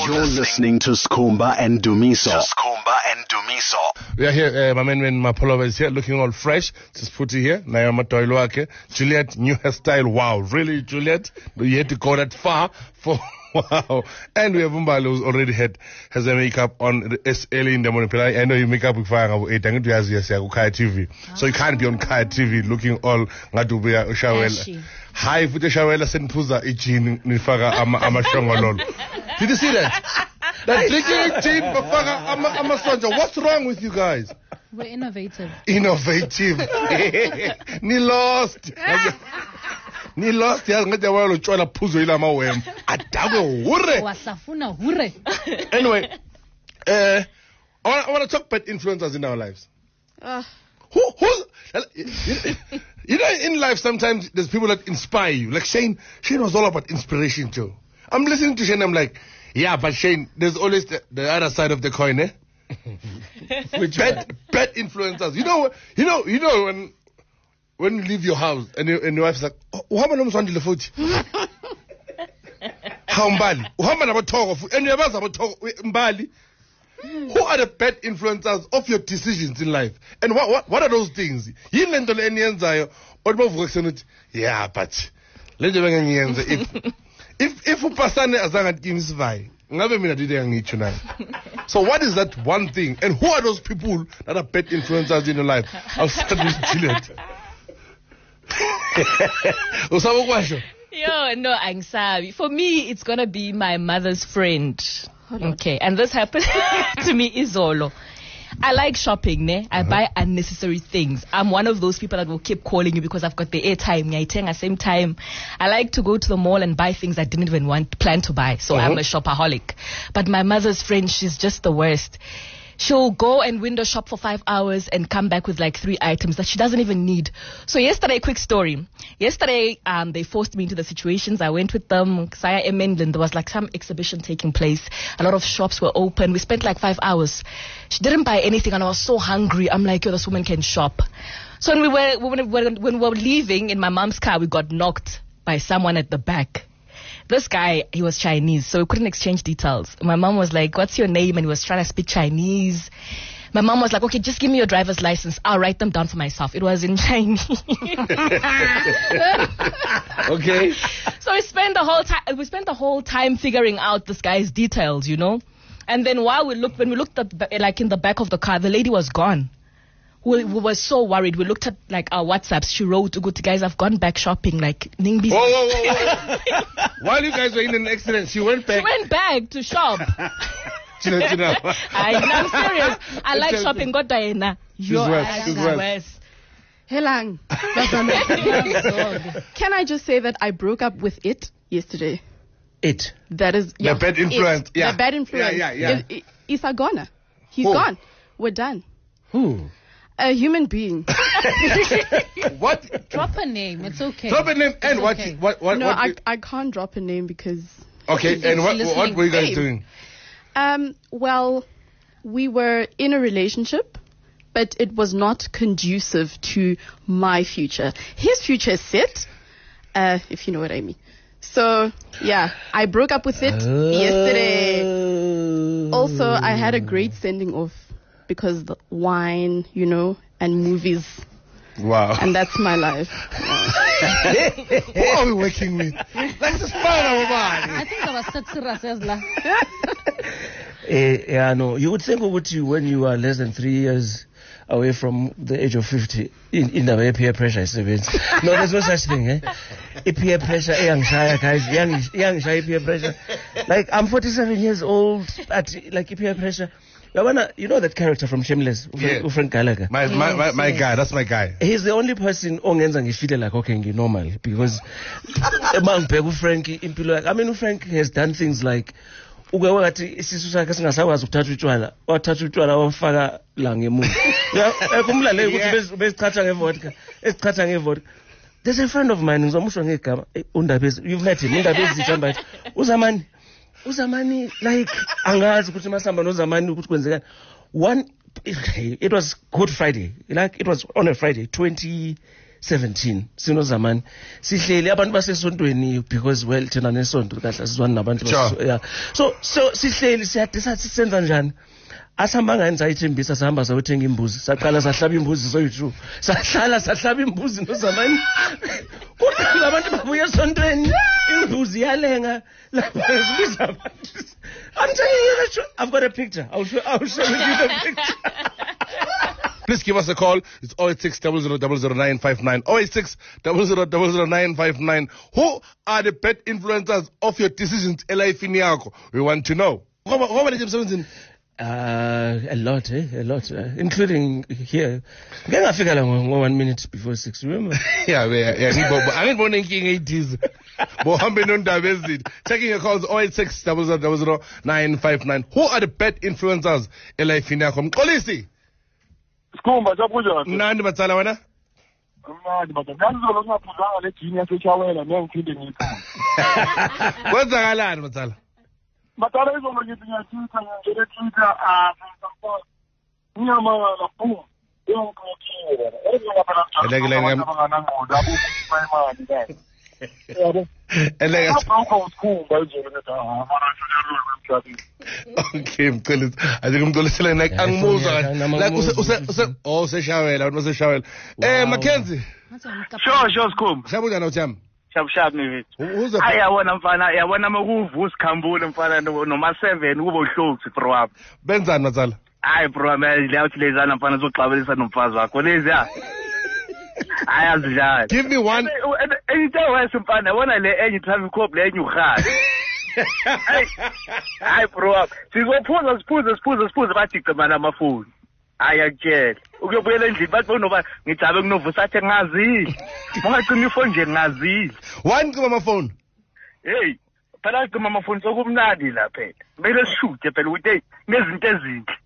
You're listening to Skhumba and Dumiso. We are here, my man Mapolova is here, looking all fresh. Just put it here. Nayama Toiluake. Juliet, new hairstyle. Wow, really, Juliet? You had to go that far for... Wow. And we have Umbalo who's already has a makeup on early in the morning. I know you make up with Fire 8. I'm going to ask you, Kaya TV. So you can't be on Kaya TV looking all Ngatubi Shawela. Hi, Futa Shawela Senpuza, Ichin, Nifaga, Amashongolol. Did you see that? That drinking Ichin, Nifaga, Amasonja. What's wrong with you guys? We're innovative. Ni lost. Ni lost ya ngade wa lo tshwala phuzo ile mawem adabe hure wasafuna hure. Anyway, I want to talk about influencers in our lives. Who you know, in life sometimes there's people that inspire you. Like Shane was all about inspiration too. I'm listening to Shane, I'm like, yeah, but Shane, there's always the other side of the coin, eh? Which bad influencers. You know when you leave your house and your wife's like, uhamba nomswandile futhi. Mbali. Uhamba nabathoko futhi. And uyabaza abathoko Mbali. Who are the bad influencers of your decisions in life? And what are those things? Yini lento le eniyenzayo obavuka kusena uthi, yeah, but lento bengiyenze if upasane azange athi ngisivai. Ngabe mina dide ngitsho na. So what is that one thing? And who are those people that are bad influencers in your life? I'll start with Juliet. No, I'm sorry. For me, it's gonna be my mother's friend. Okay, and this happened to me, Izolo. I like shopping, ne? I buy unnecessary things. I'm one of those people that will keep calling you because I've got the airtime. At the same time, I like to go to the mall and buy things I didn't even plan to buy. So I'm a shopaholic. But my mother's friend, she's just the worst. She'll go and window shop for 5 hours and come back with like 3 items that she doesn't even need. So yesterday, quick story. Yesterday, they forced me into the situations. I went with them. Saya Emendlin, there was like some exhibition taking place. A lot of shops were open. We spent like 5 hours. She didn't buy anything and I was so hungry. I'm like, yo, this woman can shop. So when we were leaving in my mom's car, we got knocked by someone at the back. This guy, he was Chinese, so we couldn't exchange details. My mom was like, what's your name? And he was trying to speak Chinese. My mom was like, okay, just give me your driver's license. I'll write them down for myself. It was in Chinese. Okay. So we spent the whole time figuring out this guy's details, you know. And then when we looked at like in the back of the car, the lady was gone. We were so worried. We looked at like our WhatsApps. She wrote, "Good guys, I've gone back shopping." Like Ningbi. Whoa. While you guys were in an accident, she went back. She went back to shop. I'm serious. I like shopping. Go Diana. She's worse. Helang. Can I just say that I broke up with it yesterday? It. That is the bad influence. Yeah. The bad influence. Yeah. Isagona. He's gone. We're done. Who? A human being. What? Drop a name. It's okay. Drop a name and what? Okay. What? No, I can't drop a name because. Okay, and what were you guys doing? Well, we were in a relationship, but it was not conducive to my future. His future is set, if you know what I mean. So, yeah, I broke up with it yesterday. Also, I had a great sending off because the wine, you know, and movies. Wow. And that's my life. Who are we working with? Let's just find our body. I think that was Satsura. Yeah, no. You would think about you when you are less than 3 years away from the age of 50 in the peer pressure is no, there's no such thing, eh? Peer pressure, young shy guys, young shy peer pressure. Like I'm 47 years old at like peer pressure. You know that character from Shameless, Frank Gallagher. My guy, that's my guy. He's the only person ongenza ngifile like okay normal because Frank impilo. I mean Frank has done things like ugawathi isisu sakhe singasakwazi ukuthatha utshwala wathatha utshwala wafaka la ngemuva kumlaleli ukuthi besichacha ngevodka esichacha ngevodka. There's a friend of mine ngizomusho ngegama Undabezi. You've met him. Undabezi Jamba Uzamani like angazi ukuthi masamba noZamani ukuthi kwenzekani. It was Good Friday. Like it was on a Friday 20 17 sinozamani sihleli abantu basesontweni because well thina nesonto kahle sizwana nabantu yeah so sihleli siyadisa sisenza njani asihamba ngayenza ithembisa sihamba sayothenga imbuzi saqala sahlaba imbuzi soyi2 sahlaba imbuzi nozamani kuqala abantu babuya esontweni imbuzi yalenga lapha sibiza abantu I'm telling you the truth. I've got a picture. I'll show you the picture. Please give us a call. It's 086 00959. 086 00959. Who are the bad influencers of your decisions in life in Yako? We want to know. How many times? A lot, including here. Can I figure out 1 minute before 6? Remember? Yeah. I ain't born in King 80s. Checking your calls 086 00959. Who are the bad influencers in life in Yako? Kolisi. Skumba chabuja. Nandi matsala wena? Manje ngizolo singaphuzanga le genius echawela nengithinde ngithi. Kwenzakalani matsala? Matala izolo ngithi ngiyathuka ngene Twitter nyama la boom. Yonke Okay, mcela ngimdolisela like angimuzwa like useshawela useshawela Mackenzie sure Skumba shabujana uthami shap nivithi ayabona mfana yabona makuvusa khambule mfana noma 7 kube uhloksi bro wami benzani matsala hayi bro man liyawuthi lezana mfana zoxabelisa nomfazi wakho lezi ya ayazijala give me one into wese mfana yabona le enye traffic cop le enye ukhaya hayi bro siphuza bathi qemana amafoni ayakutshela ukuyobuyela endlini bathi bonoba ngijabe kunovusa athe ngazile ungacima ifoni nje ngazile one cima amafoni hey phela cima amafoni sokumnandi la phela kumele sishute phela ukuthi nezinto ezinhle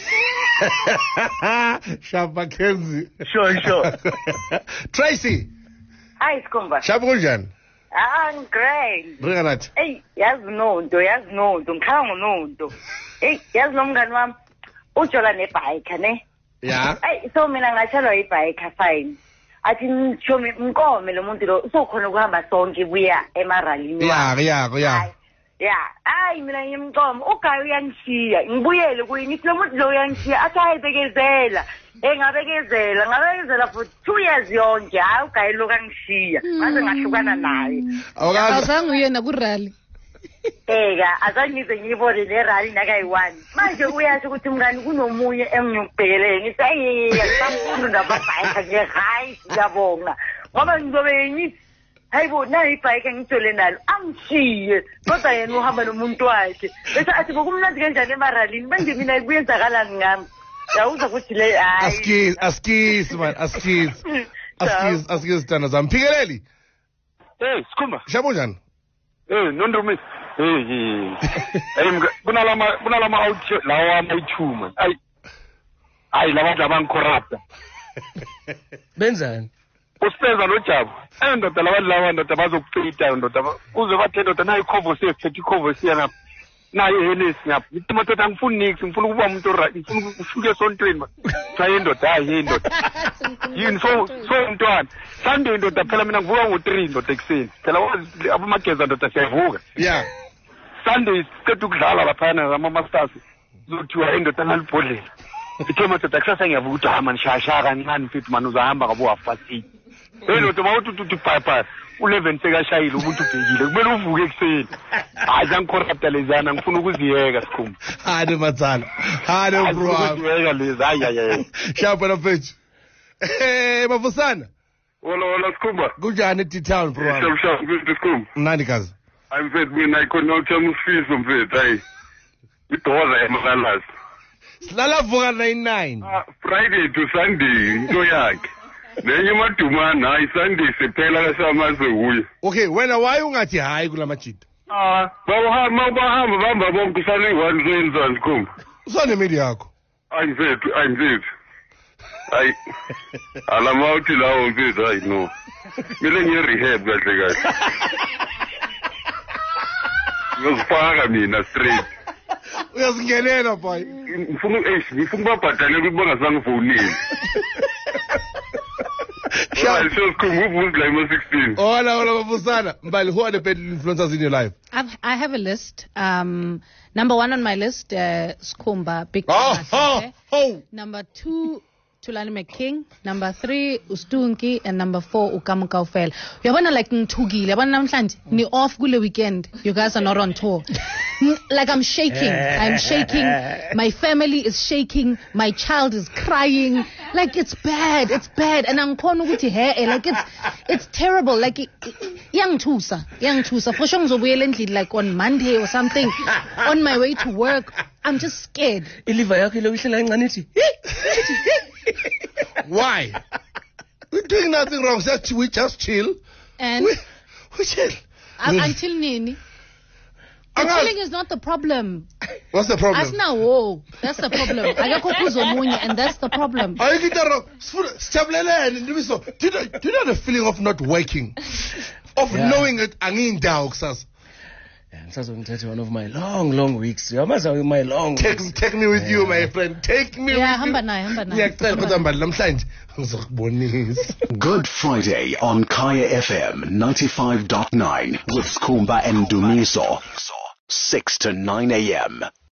Sharp Mackenzie sure Tracy hi Skumba Sharp kunjani I'm great Ringanathi hey yazi nonto ngikhala ngononto hey yazi nomngani wami ujola nebike ne yeah hey so mina ngatshelwa ibike fine athi ngishomi mkome lo muntu lo usokhona ukuhamba sonke buya emaralini yeah hayi mina ngimqoma ugayi uyangishiya ngibuyele kuyini lo muntu lo uyangishiya athi ayibekezela ngabekezela for 2 years yonke hayi ugayi lo kangishiya mase ngahlukana naye awuzange uyena ku rally eka azangize ngibone le rally nakayi1 manje uyasho ukuthi mngani kunomunye engiyokubhekelele ngithi ayiya ngisamfundo ndababhayika nje hayi ngiyabonga ngoba ngizobe ngithi hayibo nayi ibhayika ngithole nalo angishiye kodwa yena uhamba nomuntu wakhe bese athi bokumnandi kanjani emaralini manje mina kuyenzakalani ngami yawuza ukuthi le hayi askis man askis tana zamphikeleli hey Skumba shabunjani nondumi kunalama out lawa mayithuma ay labantu abangicorrupta benzani usipeza noJabu ndoda labantu ndoda bazokucita ndoda uze bathi ndoda nayi cover safe cover siya naye Henesi ngapha ngithi madoda angifuni nix ngifuna ukuba umuntu right ngifuna ukufuka esontweni chaye ndoda hayi ndoda yini so mntwana Sunday ndoda phela mina ngivuka ngo3 ndoda ekseni phela abamageza ndoda siyavuka yeah Sunday siqeda ukudlala lapha nama masters zothiwa indoda ngalibhodlela ithe madoda kusasa ngiyavuka ukuthi hamba nishaya kancane mfethu manje uzahamba ngabo afasi ndoda mawuthi papa u11 sekashayile umuntu ubhekile kumele uvuke ekseni hayi zangicorrupta lezana ngifuna ukuziyeka Skumba hade matsala hade bro ukuziyeka lezi hayi shapa na page bafusana Hola Skumba kunjani T-Town bro shap Skumba mnandi kazi I'm vet mina ikhona uthama usifiso mfethu hayi idoza eMalazi silala vuka 99 Friday to Sunday into yakhe nenye madumana hayi Sunday siphela kasamaze kuye okay wena why ungathi hayi kulamajida bahamba bonke sale ngwanzenzani Skumba usone media yakho ayimfethu hayi alamawuthi lawo mfethu hayi no mele ngiye rehab kahle ngizifaka mina straight uyazingelela boy ngifuna babhadale ukuthi bangasangifowuneli Well, so who's like 16? Hola, Babusana. Mbali, who are the bad influencers in your life? I have a list. Number 1 on my list, Skhumba, Big Number 2, Thulani McKing. Number 3, Ustunki. And number 4, Ukamuka Ufel. Yabana like Ntugile. Yabana namhlanje ni off gule weekend. You guys are not on tour. Like I'm shaking. I'm shaking. My family is shaking. My child is crying. Like it's bad. It's bad. And I'm like it's terrible. Like young Tusa. For sure like on Monday or something. On my way to work. I'm just scared. Why? We're doing nothing wrong. We just chill. And we chill. Until Nini. The chilling is not the problem. What's the problem? That's the problem. And that's the problem. Are you getting wrong? Do you know the feeling of not waking? Of knowing it, one of my long weeks. My long weeks. Take me with you, my friend. Take me with you. Good Friday on Kaya FM 95.9 with Skhumba and Dumiso. 6 to 9 a.m.